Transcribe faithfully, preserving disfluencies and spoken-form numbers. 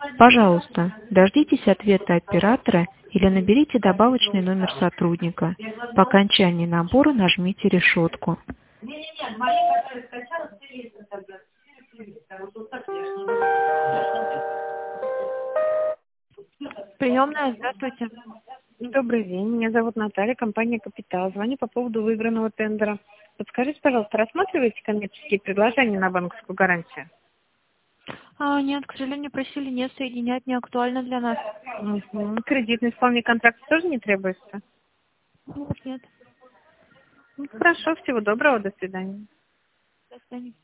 Пожалуйста, дождитесь ответа оператора или наберите добавочный номер сотрудника. По окончании набора нажмите решетку. Приемная, здравствуйте. Добрый день, меня зовут Наталья, компания «Капитал». Звоню по поводу выигранного тендера. Подскажите, пожалуйста, рассматриваете коммерческие предложения на банковскую гарантию? А, нет, к сожалению, просили не соединять, не актуально для нас. Угу. Кредитный исполнение контракта тоже не требуется? Нет, нет. Ну, хорошо, всего доброго, до свидания. До свидания.